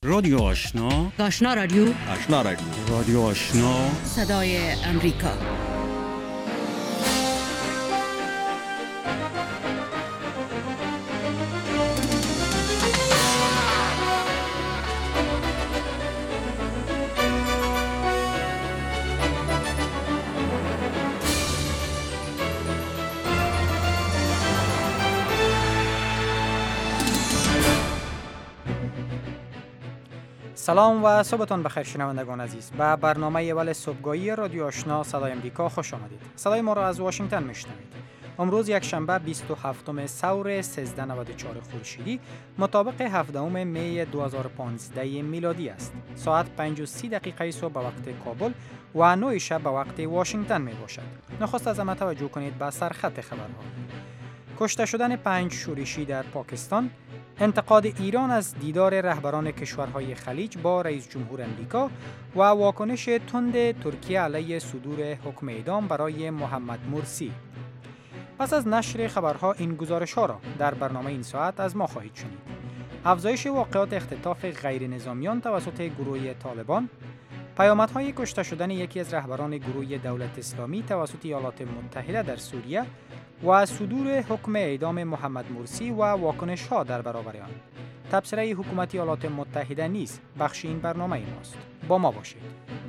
رادیو آشنا، آشنا رادیو، آشنا رادیو، رادیو آشنا، صدای امریکا. سلام و صبحتان بخیر شنوندگان عزیز. به برنامه اول صبحگاهی رادیو آشنا صدای امریکا خوش آمدید. صدای ما را از واشنگتن میشنوید. امروز یک شنبه 27 ثور 1394 خورشیدی مطابق 17 می 2015 میلادی است. ساعت 5:30 صبح به وقت کابل و 9 شب به وقت واشنگتن می باشد. نخست از همه توجه کنید به سرخط خبرها. کشته شدن 5 شورشی در پاکستان، انتقاد ایران از دیدار رهبران کشورهای خلیج با رئیس جمهور امریکا و واکنش تند ترکیه علیه صدور حکم اعدام برای محمد مرسی. پس از نشر خبرها این گزارش‌ها را در برنامه این ساعت از ما خواهید شنید. افزایش واقعات اختطاف غیر نظامیان توسط گروه طالبان، پیامدهای کشته شدن یکی از رهبران گروه دولت اسلامی توسط ایالات متحده در سوریه و صدور حکم اعدام محمد مرسی و واکنش‌ها در برابر آن. تبصره حکومت ایالات متحده نیز بخش این برنامه ماست. با ما باشید.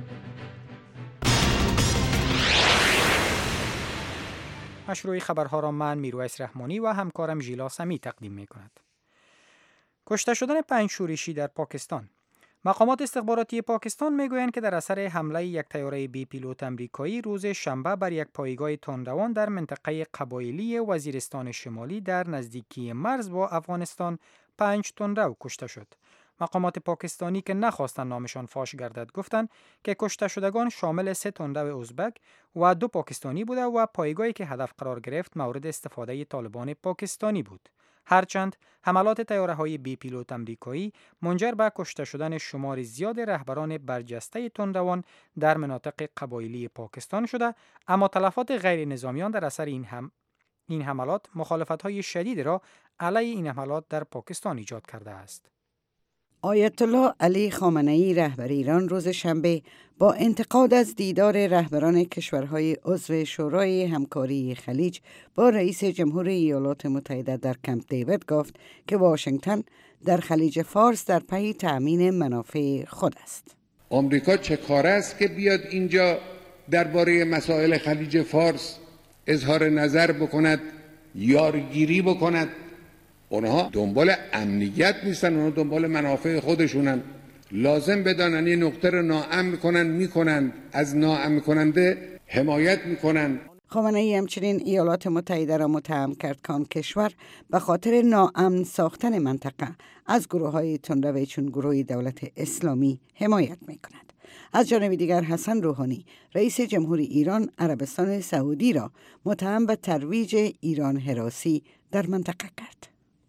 مشروع خبرها را من میرویس رحمانی و همکارم ژیلا سمی تقدیم می‌کند. کشته شدن 5 شورشی در پاکستان. مقامات استخباراتی پاکستان میگویند که در اثر حمله یک طیاره بی پیلوت امریکایی روز شنبه بر یک پایگاه تندروان در منطقه قبایلی وزیرستان شمالی در نزدیکی مرز با افغانستان 5 تندرو کشته شد. مقامات پاکستانی که نخواستند نامشان فاش گردد گفتند که کشته شدگان شامل 3 تندرو ازبک و 2 پاکستانی بوده و پایگاهی که هدف قرار گرفت مورد استفاده طالبان پاکستانی بود. هرچند حملات طیاره‌های بی پیلوت امریکایی منجر به کشته شدن شمار زیاد رهبران برجسته تندروان در مناطق قبایلی پاکستان شده، اما تلفات غیر نظامیان در اثر این حملات مخالفت‌های شدید را علیه این حملات در پاکستان ایجاد کرده است. آیت الله علی خامنه‌ای رهبر ایران روز شنبه با انتقاد از دیدار رهبران کشورهای عضو شورای همکاری خلیج با رئیس جمهور ایالات متحده در کمپ دیوید گفت که واشنگتن در خلیج فارس در پی تأمین منافع خود است. آمریکا چه کاره است که بیاد اینجا درباره مسائل خلیج فارس اظهار نظر بکند، یارگیری بکند؟ اونها دنبال امنیت نیستن، اونها دنبال منافع خودشونن. لازم بدانن یه نقطه رو ناامن میکنن، از ناامن کننده حمایت میکنن. خامنه‌ای همچنین ایالات متحده را متهم کرد که آن کشور به خاطر ناامن ساختن منطقه از گروه‌های تندرو چون گروه دولت اسلامی حمایت میکند. از جانب دیگر حسن روحانی رئیس جمهوری ایران عربستان سعودی را متهم به ترویج ایران هراسی در منطقه کرد.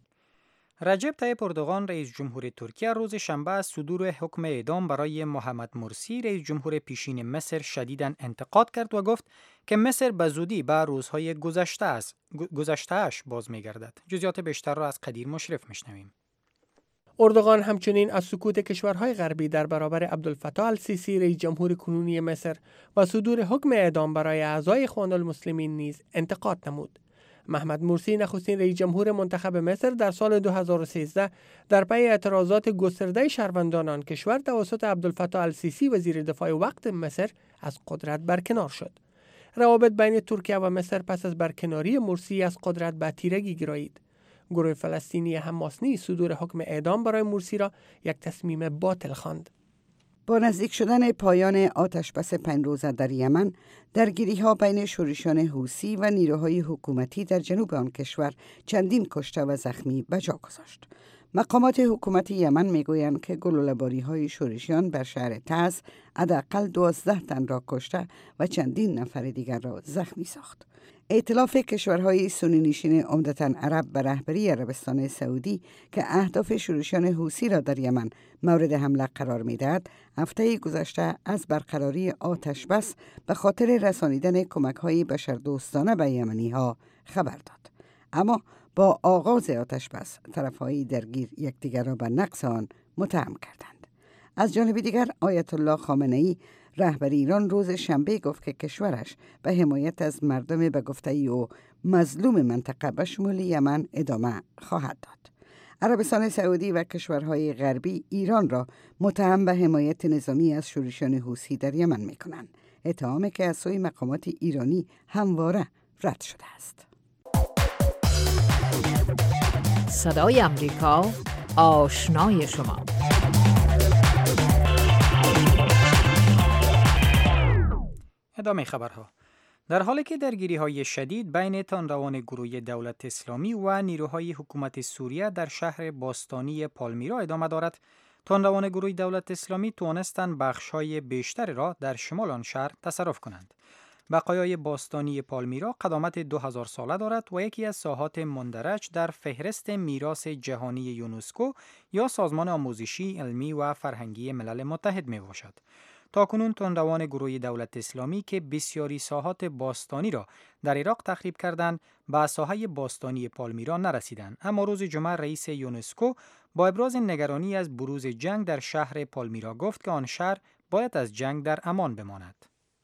رجب طیب اردوغان رئیس جمهور ترکیه روز شنبه از صدور حکم اعدام برای محمد مرسی رئیس جمهور پیشین مصر شدیداً انتقاد کرد و گفت که مصر به زودی به روزهای گذشته‌اش باز می‌گردد. جزئیات بیشتر را از قدیر مشرف می‌شنویم. اردوغان همچنین از سکوت کشورهای غربی در برابر عبدالفتاح السیسی رئیس جمهور کنونی مصر و صدور حکم اعدام برای اعضای اخوان المسلمین نیز انتقاد نمود. محمد مرسی نخستین رئیس جمهور منتخب مصر در سال 2013 در پی اعتراضات گسترده شهروندان آن کشور توسط عبدالفتاح السیسی وزیر دفاع وقت مصر از قدرت برکنار شد. روابط بین ترکیه و مصر پس از برکناری مرسی از قدرت به تیرگی گرایید. گروه فلسطینی حماس نیز صدور حکم اعدام برای مرسی را یک تصمیم باطل خواند. با نزدیک شدن پایان آتشبس 5 روزه در یمن، درگیری‌ها بین شورشیان حوثی و نیروهای حکومتی در جنوب آن کشور چندین کشته و زخمی به جا گذاشت. مقامات حکومت یمن میگویند که گلوله‌باری‌های شورشیان بر شهر تعز حداقل 12 تن را کشته و چندین نفر دیگر را زخمی ساخت. ائتلاف کشورهای سنی نشین عمدتاً عرب به رهبری عربستان سعودی که اهداف شورشیان حوثی را در یمن مورد حمله قرار می‌دهد، هفته گذشته از برقراری آتش بس به خاطر رسانیدن کمک‌های بشردوستانه به یمنی‌ها خبر داد. اما با آغاز آتش بس، طرف‌های درگیر یکدیگر را به نقض آن متهم کردند. از جانب دیگر آیت الله خامنه‌ای رهبر ایران روز شنبه گفت که کشورش به حمایت از مردم به گفته او مظلوم منطقه به شمول یمن ادامه خواهد داد. عربستان سعودی و کشورهای غربی ایران را متهم به حمایت نظامی از شورشیان حوثی در یمن می‌کنند، اتهامی که از سوی مقامات ایرانی همواره رد شده است. صدای امریکا، آشنای شما. ادامه خبرها. در حالی که درگیری‌های شدید بین تندروان گروه دولت اسلامی و نیروهای حکومت سوریه در شهر باستانی پالمیرا ادامه دارد، تندروان گروه دولت اسلامی توانستند بخش‌های بیشتری را در شمال آن شهر تصرف کنند. بقایای باستانی پالمیرا قدامت 2000 ساله دارد و یکی از ساحات مندرج در فهرست میراث جهانی یونسکو یا سازمان آموزشی، علمی و فرهنگی ملل متحد می باشد. تاکنون تندروان گروه دولت اسلامی که بسیاری ساحات باستانی را در عراق تخریب کردند، به ساحه باستانی پالمیرا نرسیدند. اما روز جمعه رئیس یونسکو با ابراز نگرانی از بروز جنگ در شهر پالمیرا گفت که آن شهر باید از جنگ در امان بماند.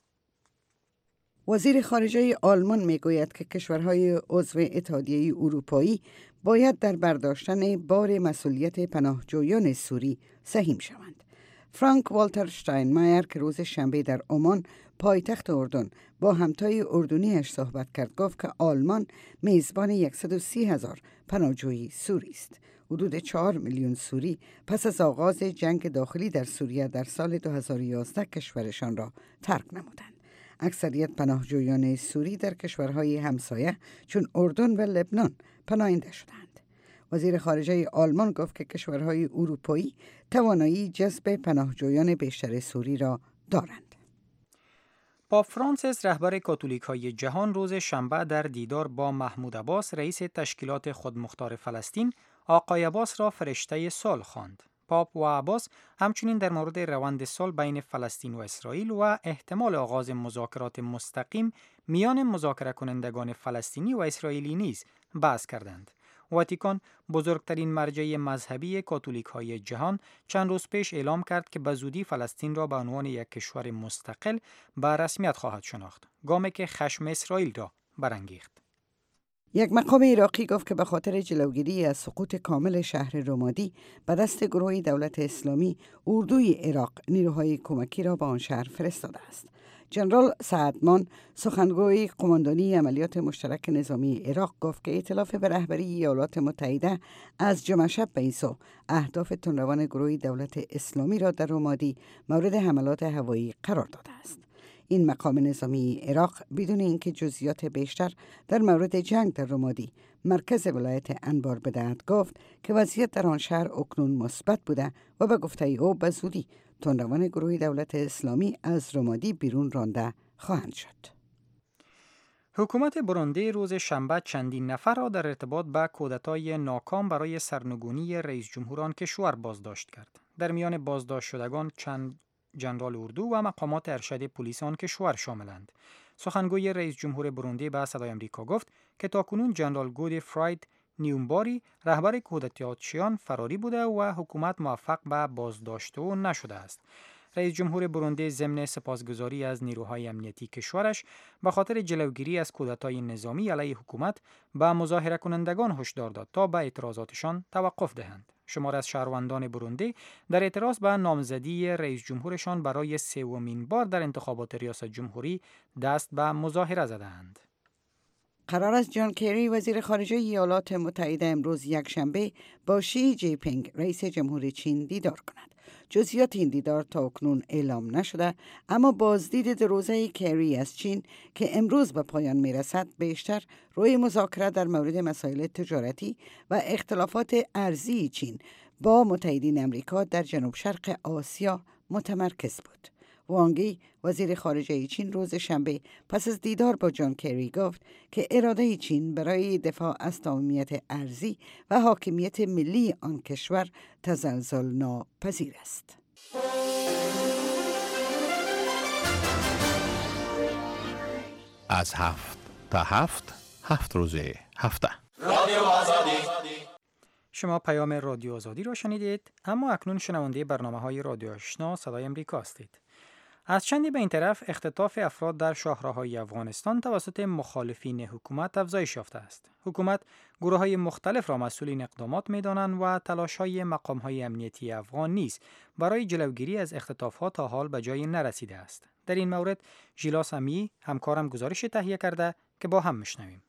وزیر خارجه آلمان میگوید که کشورهای عضو اتحادیه اروپایی باید در برداشتن بار مسئولیت پناهجویان سوری سهیم شوند. فرانک والتر شتاینمایر که روز شنبه در عمان پایتخت اردن با همتای اردنیش صحبت کرد گفت که آلمان میزبان 130,000 پناهجوی سوری است. حدود 4 میلیون سوری پس از آغاز جنگ داخلی در سوریه در سال 2011 کشورشان را ترک نمودند. اکثریت پناهجویان سوری در کشورهای همسایه چون اردن و لبنان پناهنده شدند. وزیر خارجه آلمان گفت که کشورهای اروپایی توانایی جذب پناهجویان بیشتر سوری را دارند. پاپ فرانسیس رهبر کاتولیک‌های جهان روز شنبه در دیدار با محمود عباس رئیس تشکیلات خودمختار فلسطین، آقای عباس را فرشته صلح خواند. پاپ و عباس همچنین در مورد روند صلح بین فلسطین و اسرائیل و احتمال آغاز مذاکرات مستقیم میان مذاکره کنندگان فلسطینی و اسرائیلی نیز بحث کردند. واتیکان، بزرگترین مرجع مذهبی کاتولیک‌های جهان، چند روز پیش اعلام کرد که به زودی فلسطین را به عنوان یک کشور مستقل به رسمیت خواهد شناخت، گامی که خشم اسرائیل را برانگیخت. یک مقام عراقی گفت که به خاطر جلوگیری از سقوط کامل شهر رمادی به دست گروه دولت اسلامی، اردوی عراق نیروهای کمکی را به آن شهر فرستاده است. جنرال سعدمان، سخنگوی قماندانی عملیات مشترک نظامی عراق، گفت که ائتلاف به رهبری ایالات متحده از جمعه شب به این سو اهداف تندروان گروه دولت اسلامی را در رمادی مورد حملات هوایی قرار داده است. این مقام نظامی عراق بدون اینکه جزئیات بیشتر در مورد جنگ در رمادی مرکز ولایت انبار بدهد گفت که وضعیت در آن شهر اکنون مثبت بوده و به گفته او به زودی تندروان گروه دولت اسلامی از رمادی بیرون رانده خواهند شد. حکومت بروندی روز شنبه چندین نفر را در ارتباط با کودتای ناکام برای سرنگونی رئیس جمهور آن کشور بازداشت کرد. در میان بازداشت شدگان چند جنرال اردو و مقامات ارشد پلیس آن کشور شاملند. سخنگوی رئیس جمهور بروندی به صدای آمریکا گفت که تاکنون جنرال گودفراید نیومباری رهبر کودتایچیان فراری بوده و حکومت موفق به بازداشت او نشده است. رئیس جمهور بروندی ضمن سپاسگزاری از نیروهای امنیتی کشورش به خاطر جلوگیری از کودتای نظامی علیه حکومت به مظاهره کنندگان هشدار داد تا به اعتراضاتشان توقف دهند. شمار از شهروندان بروندی در اعتراض به نامزدی رئیس جمهورشان برای سومین بار در انتخابات ریاست جمهوری دست به مظاهره زدند. قرار است جان کری وزیر خارجه ایالات متحده امروز یکشنبه با شی جی پینگ رئیس جمهور چین دیدار کند. جزئیات این دیدار تا اکنون اعلام نشده، اما بازدید دو روزه کری از چین که امروز به پایان میرسد بیشتر روی مذاکره در مورد مسائل تجارتی و اختلافات ارزی چین با متحدین امریکا در جنوب شرق آسیا متمرکز بود. وانگی وزیر خارجه چین روز شنبه پس از دیدار با جان کری گفت که اراده چین برای دفاع از صمیمیت ارزی و حاکمیت ملی آن کشور تزلزل ناپذیر است. از 7 تا 7 روز هفته. شما پیام رادیو آزادی را شنیدید، اما اکنون شنونده برنامه‌های رادیو آشنا صدای امریکا هستید. از چندی به این طرف اختطاف افراد در شاهراهای افغانستان توسط مخالفین حکومت افزایش یافته است. حکومت گروه‌های مختلف را مسئول این اقدامات می‌دانند و تلاش‌های مقام‌های امنیتی افغان نیز برای جلوگیری از اختطاف‌ها تا حال به جایی نرسیده است. در این مورد ژیلا سمی همکارم گزارش تهیه کرده که با هم می‌شنویم.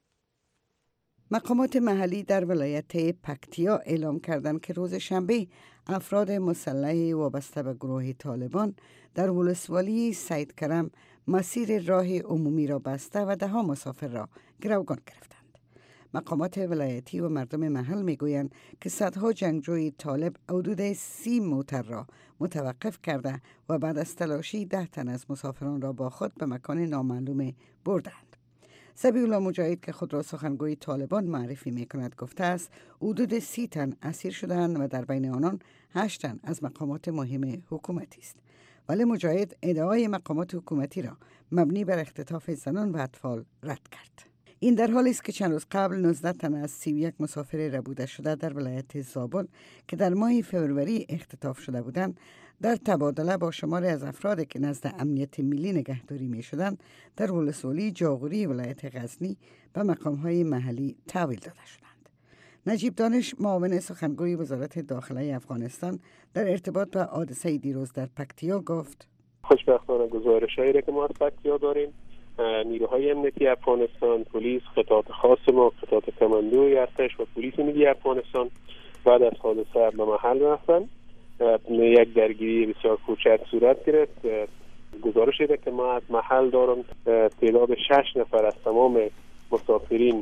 مقامات محلی در ولایت پکتیا اعلام کردند که روز شنبه افراد مسلح وابسته به گروه طالبان در ولسوالی سید کرم مسیر راه عمومی را بسته و 10 مسافر را گروگان گرفتند. مقامات ولایتی و مردم محل میگویند که صدها جنگجوی طالب حدود 30 موتر را متوقف کرده و بعد از تلاشی 10 تن از مسافران را با خود به مکان نامعلوم بردند. ذبیح الله مجاهد که خود را سخنگوی طالبان معرفی می‌کند گفته است حدود 30 تن اسیر شدند و در بین آنان 8 تن از مقامات مهم حکومتی است. ولی مجاهد ادعای مقامات حکومتی را مبنی بر اختطاف زنان و اطفال رد کرد. این در حالی است که چند روز قبل 19 تن از 31 مسافر ربوده شده در ولایت زابل که در ماه فوریه اختطاف شده بودند در تبادله با شماری از افرادی که نزد امنیت ملی نگهداری می شدند در ولسوالی جاغوری ولایت غزنی به مقام‌های محلی تحویل داده شدند. نجیب دانش معاون سخنگوی وزارت داخله افغانستان در ارتباط با حادثه دیروز در پکتیا گفت: خوشبختانه گزارش‌هایی را که ما از پکتیا داریم، نیروهای امنیتی افغانستان، پلیس، خطاط خاص ما، خطاط کماندوی ارتش و پلیس ملی افغانستان بعد از حادثه به محل رفتن. یک درگیری بسیار کوچک صورت گرفت. گزارشی را که ما از محل دارم تعداد 6 نفر از تمام مسافرین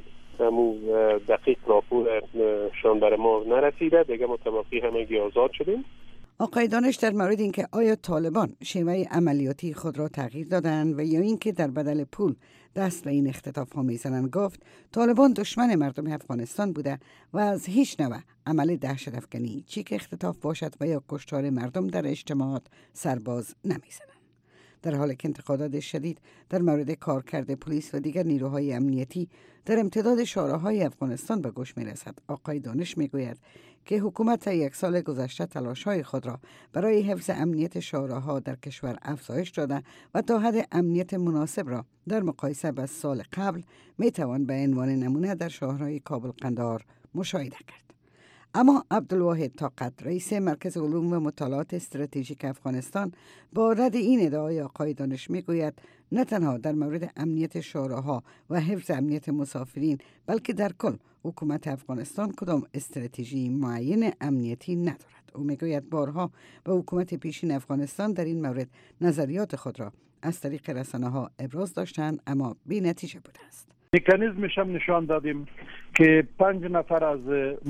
دقیق راپورشان برای ما نرسیده، دیگه متوقی همگی آزاد شدیم. آقای دانش در مورد اینکه آیا طالبان شیوه عملیاتی خود را تغییر دادند و یا اینکه در بدل پول دست به این اختطاف ها میزنند گفت طالبان دشمن مردم افغانستان بوده و از هیچ نوع عمل دهشت افکنی چی که اختطاف باشد و یا کشتار مردم در اجتماعات سرباز نمیزنند. در حالی که انتقادات شدید در مورد کارکرد پلیس و دیگر نیروهای امنیتی در امتداد شاهراهای افغانستان به گوش میرسد، آقای دانش میگوید که حکومت تا 1 سال گذشته تلاش‌های خود را برای حفظ امنیت شاهراها در کشور افزایش داده و تا حد امنیت مناسب را در مقایسه با سال قبل میتوان به عنوان نمونه در شاهرهای کابل قندهار مشاهده کرد. اما عبدالواحد طاقت رئیس مرکز علوم و مطالعات استراتژیک افغانستان با رد این ادعای آقای دانش میگوید نه تنها در مورد امنیت شاهراها و حفظ امنیت مسافرین بلکه در کل حکومت افغانستان کدام استراتژی معین امنیتی ندارد. او میگوید بارها به حکومت پیشین افغانستان در این مورد نظریات خود را از طریق رسانه‌ها ابراز داشتند اما بی نتیجه بوده است. مکانیزمش هم نشان دادیم که 5 نفر از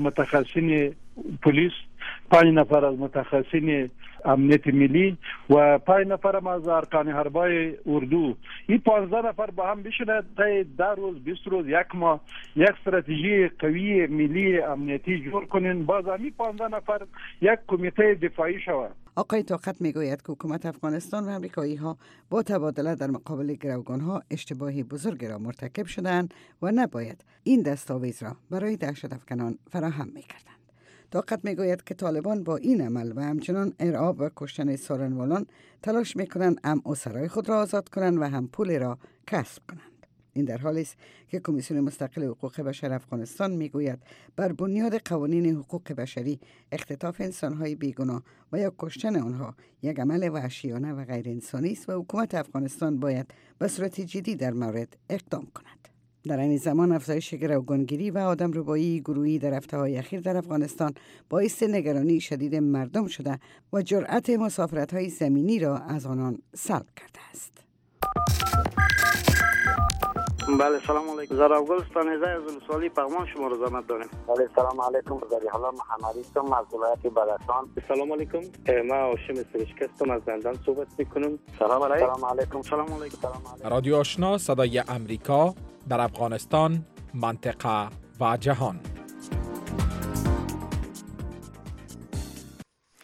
متخصصین پلیس، 5 نفر از متخصصین امنیت ملی و 5 نفر هم از ارکان حربای اردو، این 15 نفر با هم بشینند تا 10 روز 20 روز 1 ماه یک استراتژی قوی ملی امنیتی جور کنین، باز همین 15 نفر یک کمیته دفاعی شود. آقای طاقت میگوید که حکومت افغانستان و امریکایی ها با تبادله در مقابل گروگان ها اشتباهی بزرگ را مرتکب شدند و نباید این دستاویز را برای دهشت افکنان فراهم میکردند. طاقت میگوید که طالبان با این عمل و همچنان ارعاب و کشتن سارنوالان تلاش میکنند هم اسرای خود را آزاد کنند و هم پول را کسب کنند. این در حالی است که کمیسیون مستقل حقوق بشر افغانستان میگوید بر بنیاد قوانین حقوق بشری اختطاف انسانهای بیگناه و یا کشتن آنها یک عمل وحشیانه و غیر انسانی است و حکومت افغانستان باید به صورت جدی در مورد اقدام کند. در این زمان افزایش گروگانگیری و آدمربایی گروهی در هفته‌های اخیر در افغانستان باعث نگرانی شدید مردم شده و جرأت مسافرت‌های زمینی را از آنان سلب کرده است. بله سلام علیکم. زار افغانستان از ولسوالی پغمان شما رو زحمت داریم. بله سلام علیکم. ذبیح الله محمدی هستم از ولایت بدخشان. سلام علیکم. ما هاشم سرشک هستم از زندان صحبت میکنم. سلام علیکم. سلام علیکم. سلام علیکم. رادیو آشنا صدای امریکا در افغانستان، منطقه و جهان.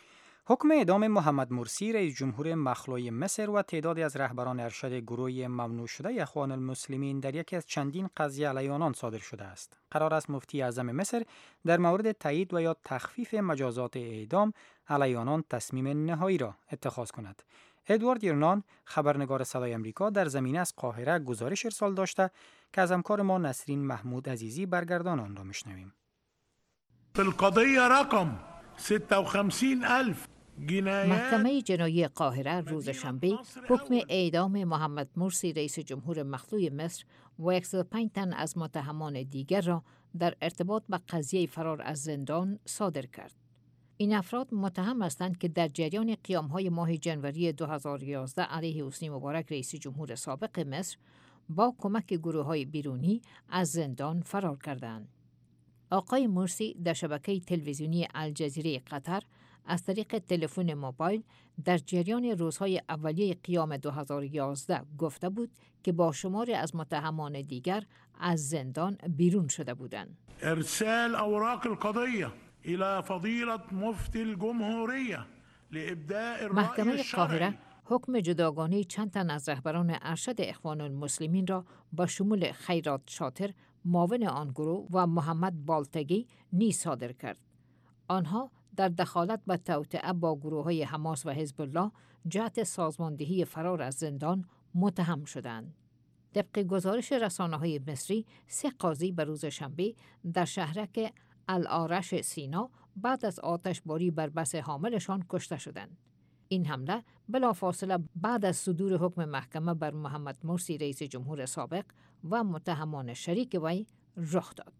حکم اعدام محمد مرسی رئیس جمهور مخلوع مصر و تعدادی از رهبران ارشد گروه ممنوع شده اخوان المسلمین در یکی از چندین قضیه علیه آنان صادر شده است. قرار است مفتی اعظم مصر در مورد تایید و یا تخفیف مجازات اعدام علیه آنان تصمیم نهایی را اتخاذ کند. ادوارد یرنان، خبرنگار صدای آمریکا، در زمینه از قاهره گزارش ارسال داشته که از همکار ما نسرین محمود عزیزی برگردان آن را میشنویم. القضیه رقم 56,000 محکمه جنایی قاهره روز شنبه حکم اعدام محمد مرسی رئیس جمهور مخلوع مصر و 105 تن از متهمان دیگر را در ارتباط با قضیه فرار از زندان صادر کرد. این افراد متهم هستند که در جریان قیام‌های ماه جنوری 2011 علیه حسنی مبارک رئیس جمهور سابق مصر با کمک گروه‌های بیرونی از زندان فرار کردند. آقای مرسی در شبکه تلویزیونی الجزیره قطر از طریق تلفن موبایل در جریان روزهای اولیه قیام 2011 گفته بود که با شماری از متهمان دیگر از زندان بیرون شده بودند. ارسال اوراق القضیه الى فضیلة مفتی الجمهوریه لابداء الرأی محکمه قاهره حکم جداگانه چند تن از رهبران ارشد اخوان المسلمین را با شمول خیرات شاطر معاون آن گروه و محمد بالتگی نیز صادر کرد. آنها در دخالت و توطئه با گروه‌های حماس و حزب الله جهت سازماندهی فرار از زندان متهم شدند. طبق گزارش رسانه‌های مصری، 3 قاضی به روز شنبه در شهرک الآرش سینا بعد از آتشباری بر بس حاملشان کشته شدند. این حمله بلافاصله بعد از صدور حکم محکمه بر محمد مرسی رئیس جمهور سابق و متهمان شریک وی رخ داد.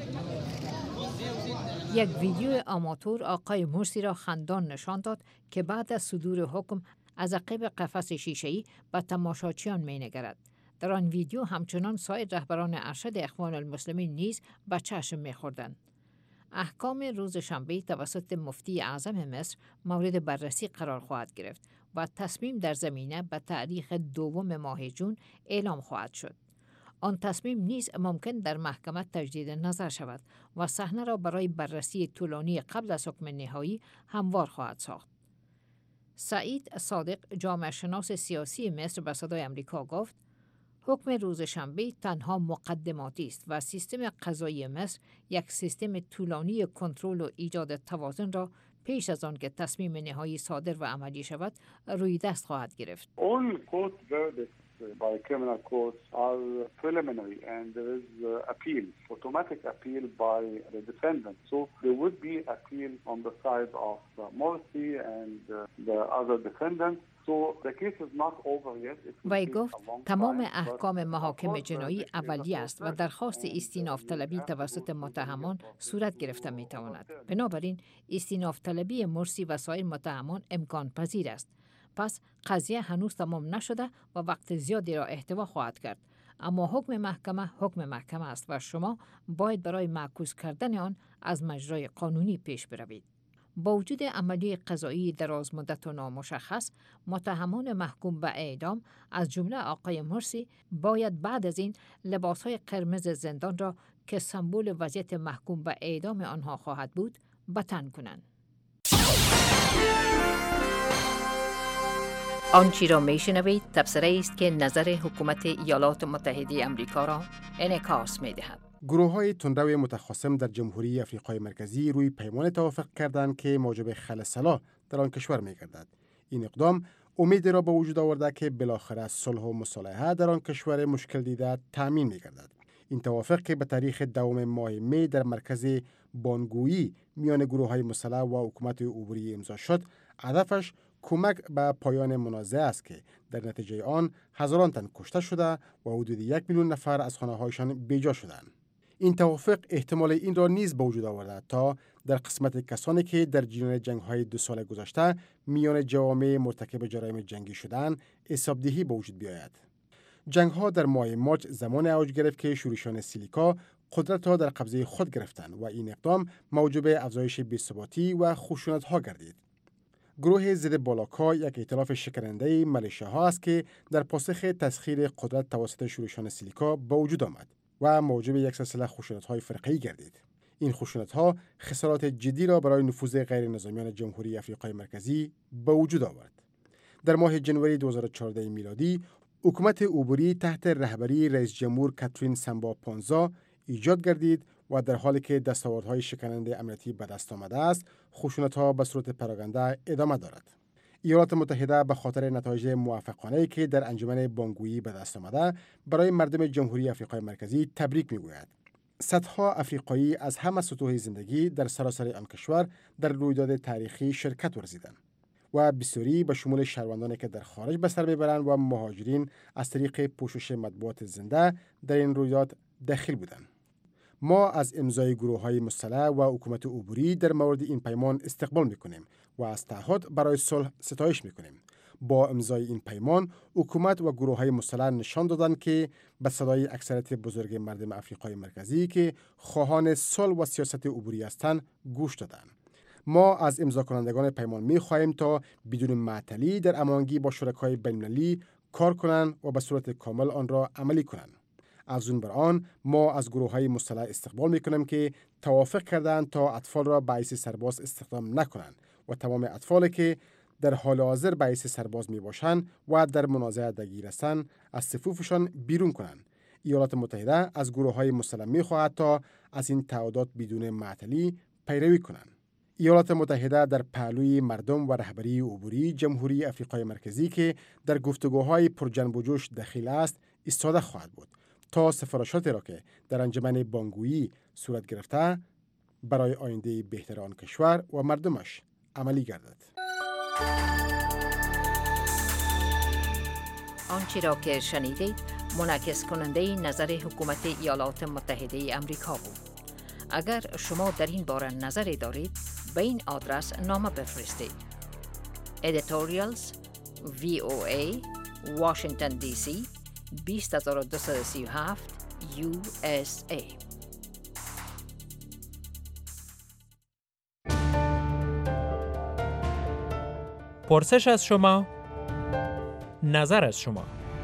یک ویدیو آماتور آقای مرسی را خندان نشان داد که بعد از صدور حکم از عقب قفس شیشه‌ای به تماشاچیان می‌نگرد. در آن ویدیو همچنان سایر رهبران ارشد اخوان المسلمین نیز به چشم می‌خوردند. احکام روز شنبه توسط مفتی اعظم مصر مورد بررسی قرار خواهد گرفت و تصمیم در زمینه به تاریخ 2 ماه جون اعلام خواهد شد. آن تصمیم نیز ممکن در محکمه تجدید نظر شود و صحنه را برای بررسی طولانی قبل از حکم نهایی هموار خواهد ساخت. سعید صادق، جامعه شناس سیاسی مصر، به صدای آمریکا گفت: حکم روز شنبه تنها مقدماتی است و سیستم قضایی مصر یک سیستم طولانی کنترل و ایجاد توازن را پیش از آن که تصمیم نهایی صادر و عملی شود روی دست خواهد گرفت. All court verdicts by criminal courts are preliminary and there is appeal, automatic appeal by the defendant. So there would be appeal on the side of Morsi and the other defendants. وی گفت تمام احکام محاکم جنایی اولیه است و درخواست استیناف طلبی توسط متهمان صورت گرفته می تواند. بنابراین استیناف طلبی مرسی و سایر متهمان امکان پذیر است. پس قضیه هنوز تمام نشده و وقت زیادی را احتوا خواهد کرد. اما حکم محکمه است و شما باید برای معکوس کردن آن از مجرای قانونی پیش بروید. با وجود عملی قضایی دراز مدت و نامشخص، متهمان محکوم به اعدام از جمله آقای مرسی باید بعد از این لباسهای قرمز زندان را که سمبل وضعیت محکوم به اعدام آنها خواهد بود به تن کنند. آنچه را میشنوید تبصره است که نظر حکومت ایالات متحده آمریکا را انعکاس می‌دهد. گروه‌های تندرو متخاصم در جمهوری افریقای مرکزی روی پیمان توافق کردند که موجب خلع صلاح در آن کشور می‌گردد. این اقدام امید را به وجود آورده که بالاخره صلح و مصالحه در آن کشور مشکل دیده تأمین می‌گردد. این توافق که به تاریخ 2 ماه می در مرکز بانگویی میان گروه‌های مسلح و حکومت عبوری امضا شد، هدفش کمک به پایان منازعه است که در نتیجه آن هزاران تن کشته شده و حدود 1 میلیون نفر از خانه‌هایشان بیجا شدند. این توافق احتمال این را نیز به وجود آورده تا در قسمت کسانی که در جریان جنگ‌های 2 سال گذشته میان جوامع مرتکب جرایم جنگی شدند حسابدهی به وجود بیاید. جنگ‌ها در ماه مارچ زمان اوج گرفت که شورشیان سیلیکا قدرت را در قبضه خود گرفتند و این اقدام موجب افزایش بی‌ثباتی و خشونت‌ها گردید. گروه ضد بالاکا یک ائتلاف شکننده ملیشیاها است که در پاسخ تسخیر قدرت توسط شورشیان سیلیکا به وجود آمد و موجب یک سلسله خشونت‌های فرقه‌ای گردید. این خشونت‌ها خسارات جدی را برای نفوذ غیر نظامیان جمهوری آفریقای مرکزی به وجود آورد. در ماه جنوری 2014 میلادی، حکومت عبوری تحت رهبری رئیس جمهور کاترین سمبا پانزا ایجاد گردید و در حالی که دستاوردهای شکننده امنیتی به دست آمده است، خشونت‌ها به صورت پراگنده ادامه دارد. ایالات متحده به خاطر نتایج موفقانه‌ای که در انجمن بانگویی به دست آمده برای مردم جمهوری آفریقای مرکزی تبریک می‌گوید. صدها افریقایی از همه سطوح زندگی در سراسر آن کشور در رویداد تاریخی شرکت ورزیدند و بسیاری به شمول شهروندانی که در خارج به سر میبرند و مهاجرین از طریق پوشش مطبوعات زنده در این رویداد داخل بودند. ما از امضای گروه‌های مسلح و حکومت عبوری در مورد این پیمان استقبال می‌کنیم و از تعهد برای صلح ستایش می‌کنیم. با امضای این پیمان، حکومت و گروه‌های مسلح نشان دادند که به صدای اکثریت بزرگ مردم آفریقای مرکزی که خواهان صلح و سیاست عبوری هستند گوش دادند. ما از امضا کنندگان پیمان می‌خواهیم تا بدون معطلی در هماهنگی با شرکای بین‌المللی کار کنند و به صورت کامل آن را عملی کنند. از اون بر آن ما از گروه‌های مسلح استقبال می‌کنیم که توافق کردند تا اطفال را به حیث سرباز استخدام نکنند و تمام اطفالی که در حال حاضر به حیث سرباز میباشند و در منازعه درگیر هستند از صفوفشان بیرون کنند. ایالات متحده از گروه‌های مسلح می‌خواهد تا از این تعهدات بدون معطلی پیروی کنند. ایالات متحده در پهلوی مردم و رهبری عبوری جمهوری آفریقای مرکزی که در گفتگوهای پرجنب و جوش دخیل است ایستاده خواهد بود تا سفارشاتی را که در انجمن بانگویی صورت گرفته برای آینده بهتر آن کشور و مردمش عملی گردد. آنچه را که شنیدید منعکس کننده نظر حکومت ایالات متحده امریکا بود. اگر شما در این باره نظری دارید به این آدرس نامه بفرستید. Editorials VOA Washington DC 20237 USA. پرسش از شما، نظر از شما.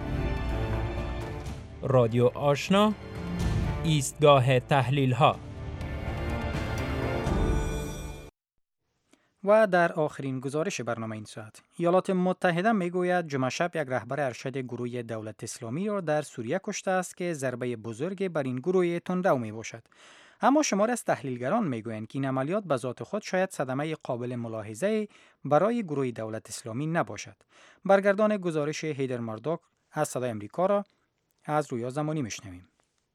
رادیو آشنا، ایستگاه تحلیل ها. و در آخرین گزارش برنامه این ساعت، ایالات متحده میگوید جمعه شب یک رهبر ارشد گروه دولت اسلامی را در سوریه کشته است که ضربه بزرگ بر این گروه تندرو می باشد. اما شمار از تحلیلگران میگویند که این عملیات به ذات خود شاید صدمه قابل ملاحظه برای گروه دولت اسلامی نباشد. برگردان گزارش هیدر ماردوک از صدای امریکا را از رویا زمانی میشنویم.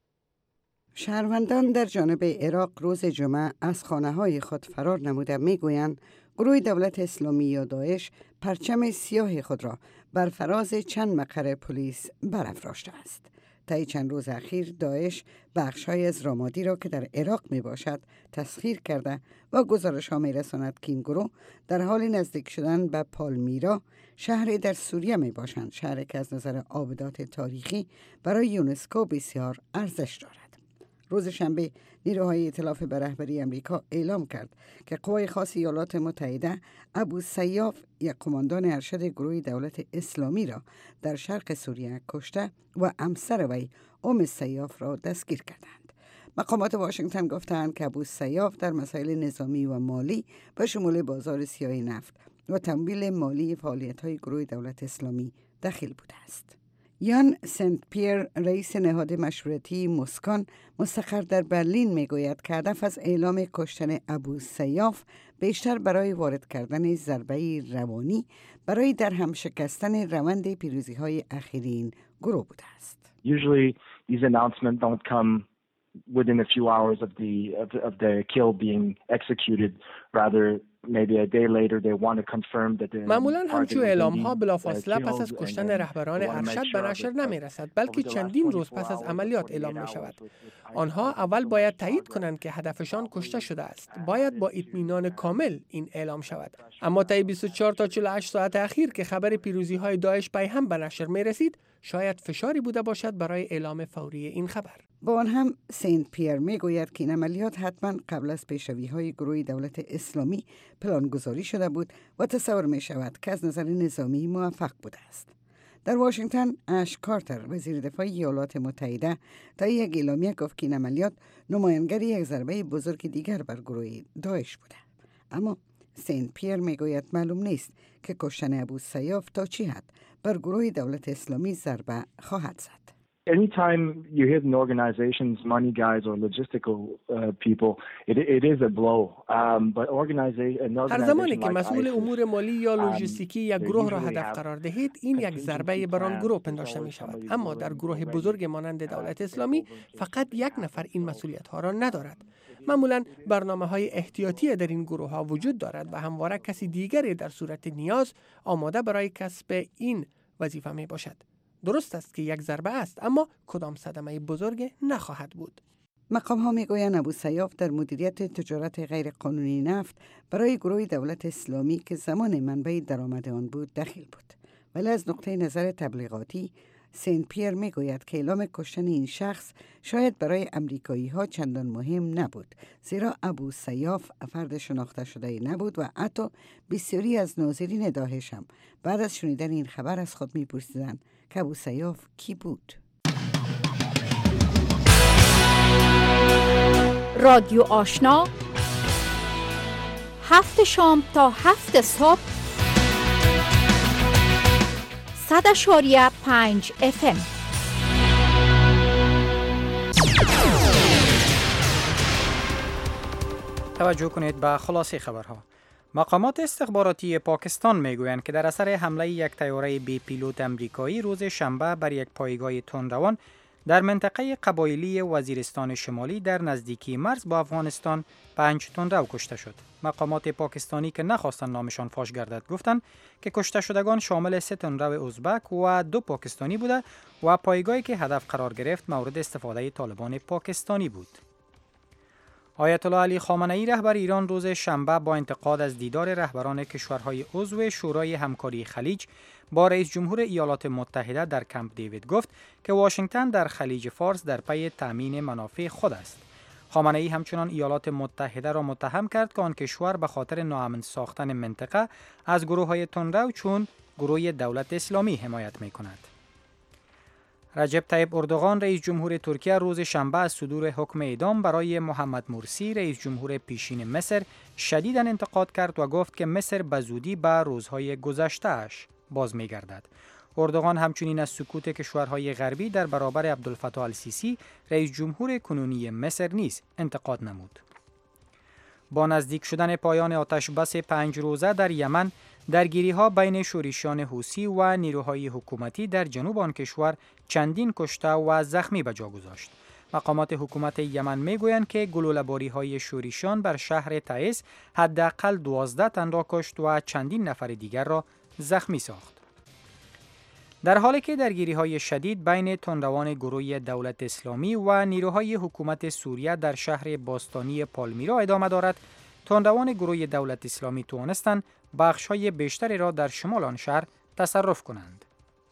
شهروندان در جانب عراق روز جمعه از خانه‌های خود فرار نموده میگویند گروه دولت اسلامی یا داعش پرچم سیاه خود را بر فراز چند مقر پلیس برافراشته است. طی چند روز اخیر داعش بخش‌های از رامادی را که در عراق می باشد تسخیر کرده و گزارش‌ها می‌رساند که این گروه در حال نزدیک شدن به پالمیرا شهری در سوریه می باشند، شهری که از نظر آبدات تاریخی برای یونسکو بسیار ارزش دارد. روز شنبه نیروهای ائتلاف به رهبری امریکا اعلام کرد که قوای خاص ایالات متحده ابو سیاف یک قماندان ارشد گروه دولت اسلامی را در شرق سوریه کشته و همسر وی سیاف را دستگیر کردند. مقامات واشنگتن گفتند که ابو سیاف در مسائل نظامی و مالی به شمول بازار سیاه نفت و تمویل مالی فعالیت‌های گروه دولت اسلامی دخیل بوده است. یان سنت پیر رئیس نهاد مشورتی مسکان مستقر در برلین میگوید که هدف از اعلام کشتن ابو سیاف بیشتر برای وارد کردن ضربه روانی برای در هم شکستن روند پیروزی‌های اخیرین گروه بوده است. Usually these announcements don't come within a few hours of the kill being executed. Rather maybe a day later they want to confirm that معمولاً همچون اعلام‌ها بلافاصله پس از کشتن رهبران ارشد به نشر نمی‌رسد، بلکه چندین روز پس از عملیات اعلام می‌شود. آنها اول باید تایید کنند که هدفشان کشته شده است. باید با اطمینان کامل این اعلام شود. اما طی 24 تا 48 ساعت اخیر که خبر پیروزی‌های داعش پیهم به نشر می‌رسید، شاید فشاری بوده باشد برای اعلام فوری این خبر. با آن هم سنت پیر میگوید که این عملیات حتما قبل از پیشروی‌های گروه دولت اسلامی پلانگذاری شده بود و تصور می شود که از نظر نظامی موفق بوده است. در واشنگتن اش کارتر وزیر دفاع ایالات متحده تا یک اعلامیه گفت که این عملیات نمایانگر یک ضربه بزرگ دیگر بر گروه داعش بوده. اما سین پیر میگوید معلوم نیست که کشتن ابو سیاف تا چه حد بر گروه دولت اسلامی ضربه خواهد زد. Anytime you hit an organization's money guys or logistical people, it is a blow. But هر زمانی که مسئول امور مالی یا لوجستیکی یک گروه را هدف قرار دهید، این یک ضربه بر آن گروه پنداشته می شود. اما در گروه بزرگ مانند دولت اسلامی فقط یک نفر این مسئولیت ها را ندارد. معمولا برنامه‌های احتیاطی در این گروه ها وجود دارد و همواره کسی دیگری در صورت نیاز آماده برای کسب این وظیفه می باشد. درست است که یک ضربه است، اما کدام صدمه بزرگ نخواهد بود. مقام ها می گویند ابو سیاف در مدیریت تجارت غیر قانونی نفت برای گروه دولت اسلامی که زمان منبع درآمد آن بود دخیل بود. ولی از نقطه نظر تبلیغاتی سین پیر می گوید که اعلام کشتن این شخص شاید برای امریکایی ها چندان مهم نبود، زیرا ابو سیاف فرد شناخته شده نبود و حتی بسیاری از ناظرین داعش هم بعد از شنیدن این خبر از خود می پرسیدند که ابو سیاف کی بود. رادیو آشنا 7 شام تا 7 صبح 100.5 FM. توجه کنید به خلاصه خبرها. مقامات استخباراتی پاکستان میگویند که در اثر حمله یک طیاره بی پیلوت امریکایی روز شنبه بر یک پایگاه تندروان در منطقه قبایلی وزیرستان شمالی در نزدیکی مرز با افغانستان 5 تندرو کشته شد. مقامات پاکستانی که نخواستند نامشان فاش گردد گفتند که کشته شدگان شامل 3 تندرو ازبک و 2 پاکستانی بوده و پایگاهی که هدف قرار گرفت مورد استفاده طالبان پاکستانی بود. آیت الله علی خامنه ای رهبر ایران روز شنبه با انتقاد از دیدار رهبران کشورهای عضو شورای همکاری خلیج با رئیس جمهور ایالات متحده در کمپ دیوید گفت که واشنگتن در خلیج فارس در پی تامین منافع خود است. خامنه ای همچنان ایالات متحده را متهم کرد که آن کشور به خاطر ناامن ساختن منطقه از گروه‌های تندرو چون گروه دولت اسلامی حمایت می‌کند. رجب طیب اردوغان رئیس جمهور ترکیه روز شنبه از صدور حکم اعدام برای محمد مرسی رئیس جمهور پیشین مصر شدیداً انتقاد کرد و گفت که مصر به زودی به روزهای گذشته‌اش باز می‌گردد. اردوغان همچنین از سکوت کشورهای غربی در برابر عبدالفتاح السیسی رئیس جمهور کنونی مصر نیز انتقاد نمود. با نزدیک شدن پایان آتش بس 5 روزه در یمن، درگیری‌ها بین شورشیان حوثی و نیروهای حکومتی در جنوب آن کشور چندین کشته و زخمی به جا گذاشت. مقامات حکومت یمن میگویند که گلوله‌باری‌های شورشیان بر شهر تعز حداقل 12 تن را کشت و چندین نفر دیگر را زخمی ساخت. در حالی که درگیری‌های شدید بین تندروان گروه دولت اسلامی و نیروهای حکومت سوریه در شهر باستانی پالمیرا ادامه دارد، تندروان گروه دولت اسلامی توانستند بخش‌های بیشتری را در شمال آن شهر تصرف کنند.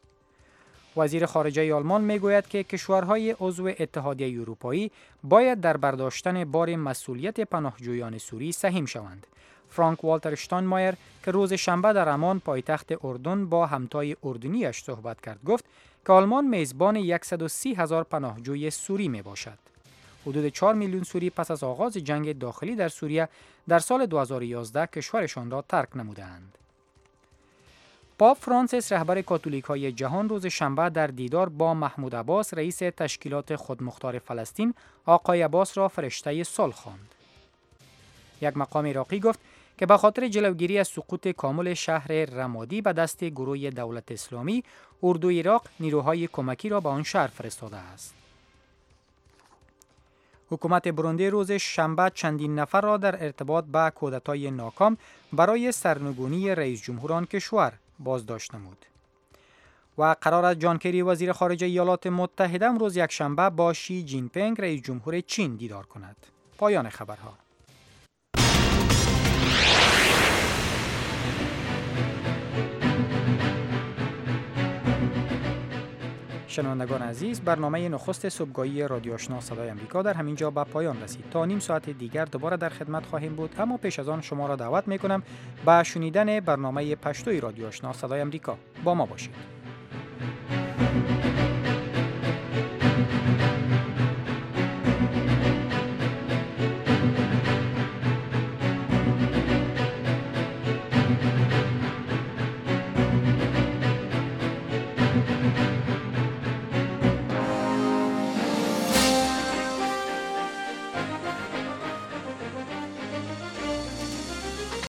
وزیر خارجه آلمان میگوید که کشورهای عضو اتحادیه اروپایی باید در برداشتن بار مسئولیت پناهجویان سوری سهیم شوند. فرانک والتر اشتاینمایر که روز شنبه در عمان پایتخت اردن با همتای اردنیش صحبت کرد گفت که آلمان میزبان 130,000 پناهجوی سوری می باشد. حدود 4 میلیون سوری پس از آغاز جنگ داخلی در سوریه در سال 2011 کشورشان را ترک نمودند. پاپ فرانسیس رهبر کاتولیک‌های جهان روز شنبه در دیدار با محمود عباس رئیس تشکیلات خودمختار فلسطین آقای عباس را فرشته صلح خواند. یک مقام عراقی گفت که به خاطر جلوگیری از سقوط کامل شهر رمادی به دست گروه دولت اسلامی، اردوی عراق نیروهای کمکی را به آن شهر فرستاده است. حکومت بروندی روز شنبه چندین نفر را در ارتباط با کودتای ناکام برای سرنگونی رئیس جمهور آن کشور بازداشت نمود. و قرار است جان کری وزیر خارجه ایالات متحده روز یکشنبه با شی جین پینگ رئیس جمهور چین دیدار کند. پایان خبرها. شنوندگان عزیز، برنامه نخست صبحگاهی رادیو آشنا صدای امریکا در همین جا به پایان رسید. تا نیم ساعت دیگر دوباره در خدمت خواهیم بود، اما پیش از آن شما را دعوت می‌کنم به شنیدن برنامه پشتوی رادیو آشنا صدای امریکا. با ما باشید.